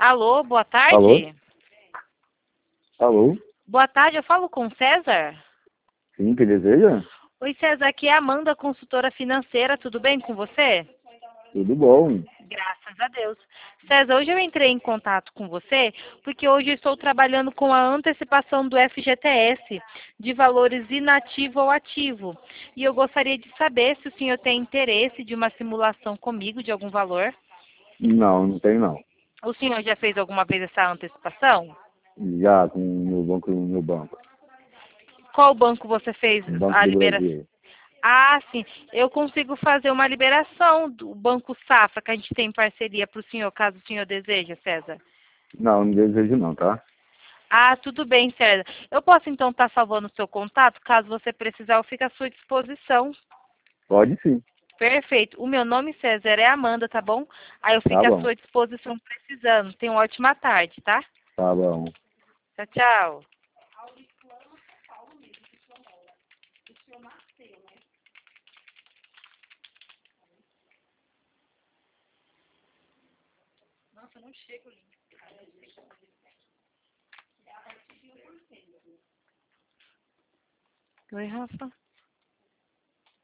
Alô, boa Alô? tarde. Alô? Boa tarde, eu falo com o César? Sim, que deseja? Oi, César, aqui é a Amanda, consultora financeira, tudo bem com você? Tudo bom. Graças a Deus. César, hoje eu entrei em contato com você porque hoje eu estou trabalhando com a antecipação do FGTS, de valores inativo ou ativo. E eu gostaria de saber se o senhor tem interesse de uma simulação comigo de algum valor. Não, não tem não. O senhor já fez alguma vez essa antecipação? Já com o meu banco, Qual banco você fez no Banco a do liberação? Brasil. Ah, sim. Eu consigo fazer uma liberação do Banco Safra, que a gente tem em parceria para o senhor, caso o senhor deseje, César. Não, não desejo não, tá? Ah, tudo bem, César. Eu posso então estar salvando o seu contato? Caso você precisar, eu fico à sua disposição. Pode sim. Perfeito. O meu nome, César, é Amanda, tá bom? Aí eu Tá fico à bom. sua disposição precisando. Tenha uma ótima tarde, tá? Tá bom. Tchau, tchau. Nossa, não chega o link. Oi, Rafa.